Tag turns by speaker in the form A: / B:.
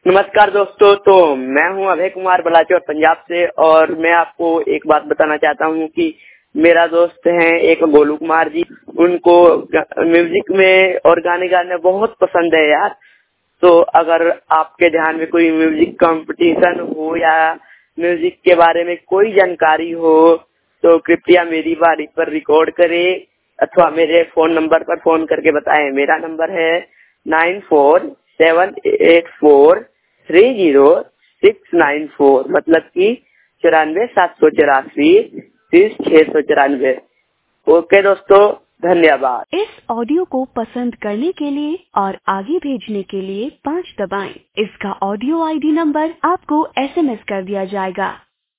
A: नमस्कार दोस्तों, तो मैं हूं अभय कुमार बलाचौर पंजाब से और मैं आपको एक बात बताना चाहता हूं कि मेरा दोस्त है एक गोलू कुमार जी। उनको म्यूजिक में और गाने गाने बहुत पसंद है यार। तो अगर आपके ध्यान में कोई म्यूजिक कंपटीशन हो या म्यूजिक के बारे में कोई जानकारी हो तो कृपया मेरी बारी पर रिकॉर्ड करें अथवा मेरे फोन नंबर पर फोन करके बताएं। मेरा नंबर है 9478430694, मतलब कि 94,784,30,694। ओके दोस्तों, धन्यवाद।
B: इस ऑडियो को पसंद करने के लिए और आगे भेजने के लिए 5 दबाएं। इसका ऑडियो आईडी नंबर आपको SMS कर दिया जाएगा।